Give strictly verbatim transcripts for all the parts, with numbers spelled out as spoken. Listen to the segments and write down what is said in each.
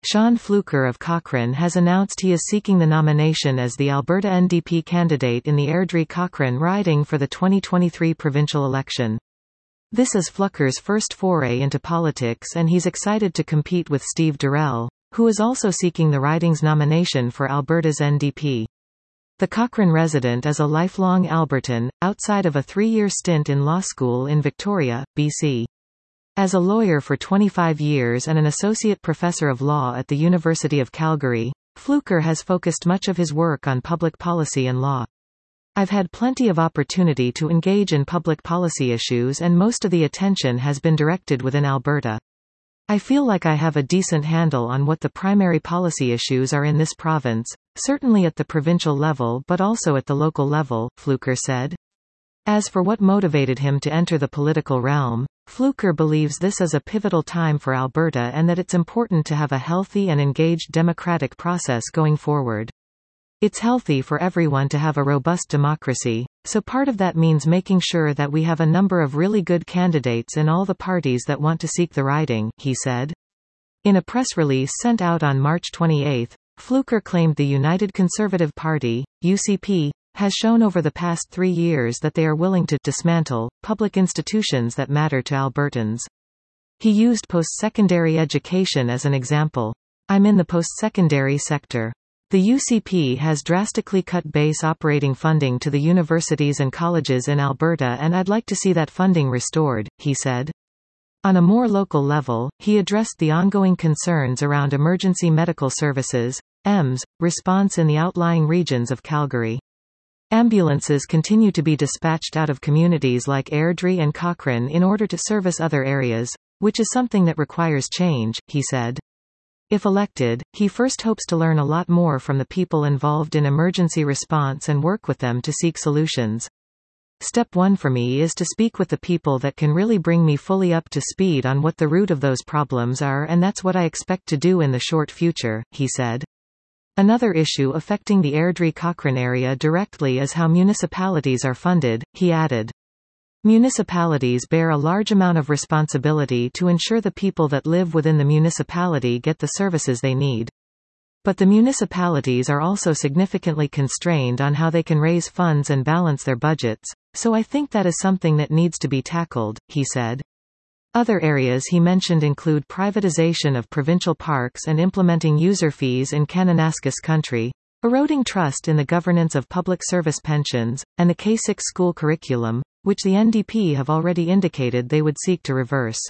Sean Fluker of Cochrane has announced he is seeking the nomination as the Alberta N D P candidate in the Airdrie-Cochrane riding for the twenty twenty-three provincial election. This is Fluker's first foray into politics, and he's excited to compete with Steve Durrell, who is also seeking the riding's nomination for Alberta's N D P. The Cochrane resident is a lifelong Albertan, outside of a three-year stint in law school in Victoria, B C. As a lawyer for twenty-five years and an associate professor of law at the University of Calgary, Fluker has focused much of his work on public policy and law. I've had plenty of opportunity to engage in public policy issues, and most of the attention has been directed within Alberta. I feel like I have a decent handle on what the primary policy issues are in this province, certainly at the provincial level but also at the local level, Fluker said. As for what motivated him to enter the political realm, Fluker believes this is a pivotal time for Alberta and that it's important to have a healthy and engaged democratic process going forward. It's healthy for everyone to have a robust democracy, so part of that means making sure that we have a number of really good candidates in all the parties that want to seek the riding, he said. In a press release sent out on March twenty-eighth, Fluker claimed the United Conservative Party, U C P, has shown over the past three years that they are willing to dismantle public institutions that matter to Albertans. He used post-secondary education as an example. I'm in the post-secondary sector. The U C P has drastically cut base operating funding to the universities and colleges in Alberta, and I'd like to see that funding restored, he said. On a more local level, he addressed the ongoing concerns around emergency medical services, E M S, response in the outlying regions of Calgary. Ambulances continue to be dispatched out of communities like Airdrie and Cochrane in order to service other areas, which is something that requires change, he said. If elected, he first hopes to learn a lot more from the people involved in emergency response and work with them to seek solutions. Step one for me is to speak with the people that can really bring me fully up to speed on what the root of those problems are, and that's what I expect to do in the short future, he said. Another issue affecting the Airdrie-Cochrane area directly is how municipalities are funded, he added. Municipalities bear a large amount of responsibility to ensure the people that live within the municipality get the services they need. But the municipalities are also significantly constrained on how they can raise funds and balance their budgets, so I think that is something that needs to be tackled, he said. Other areas he mentioned include privatization of provincial parks and implementing user fees in Kananaskis country, eroding trust in the governance of public service pensions, and the K six school curriculum, which the N D P have already indicated they would seek to reverse.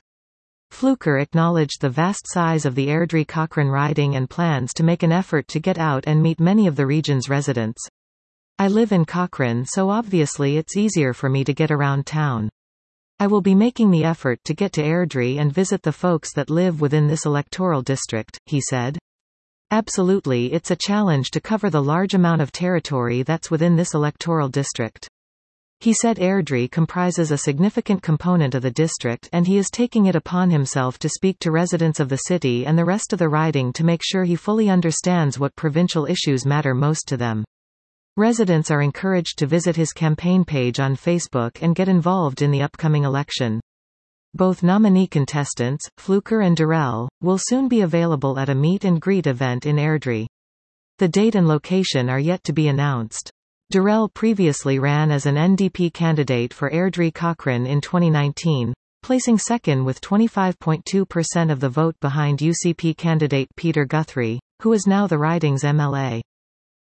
Fluker acknowledged the vast size of the Airdrie-Cochrane riding and plans to make an effort to get out and meet many of the region's residents. I live in Cochrane, so obviously it's easier for me to get around town. I will be making the effort to get to Airdrie and visit the folks that live within this electoral district, he said. Absolutely, it's a challenge to cover the large amount of territory that's within this electoral district. He said Airdrie comprises a significant component of the district, and he is taking it upon himself to speak to residents of the city and the rest of the riding to make sure he fully understands what provincial issues matter most to them. Residents are encouraged to visit his campaign page on Facebook and get involved in the upcoming election. Both nominee contestants, Fluker and Durrell, will soon be available at a meet and greet event in Airdrie. The date and location are yet to be announced. Durrell previously ran as an N D P candidate for Airdrie-Cochrane in twenty nineteen, placing second with twenty-five point two percent of the vote behind U C P candidate Peter Guthrie, who is now the riding's M L A.